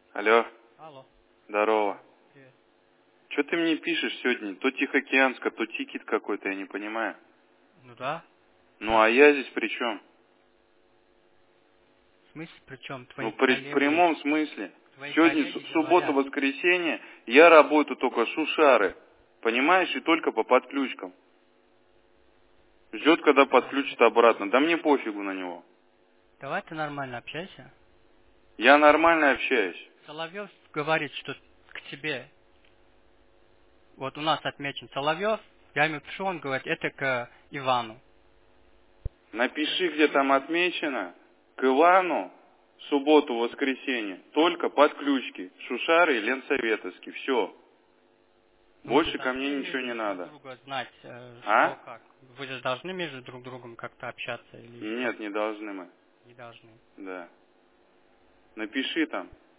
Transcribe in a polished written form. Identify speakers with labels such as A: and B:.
A: Алло.
B: Алло.
A: Здорово.
B: Привет.
A: Что ты мне пишешь сегодня? То Тихоокеанска, то Тикит какой-то, я не понимаю.
B: Ну да.
A: Ну а я здесь при чем?
B: В смысле, причем
A: Ну
B: твои
A: в
B: коллеги,
A: прямом смысле.
B: твои
A: Сегодня
B: коллеги
A: суббота,
B: говорят.
A: воскресенье, я работаю только шушары. Понимаешь, и только по подключкам. Ждет, когда подключат обратно. Да мне пофигу на него.
B: Давай ты нормально общайся.
A: Я нормально общаюсь.
B: Соловьев говорит, что к тебе, вот у нас отмечен Соловьев, я ему пишу, он говорит, это к Ивану.
A: Напиши, где там отмечено. К Ивану субботу, воскресенье. Только подключки. Шушары и Ленсоветовский. Все.
B: Ну вы же
A: Больше ко мне
B: должны
A: ничего не
B: между друг
A: надо.
B: друга знать, что
A: А?
B: как. Вы же должны между друг другом как-то общаться или что?
A: Нет, не должны мы.
B: Не должны.
A: Да. Напиши там.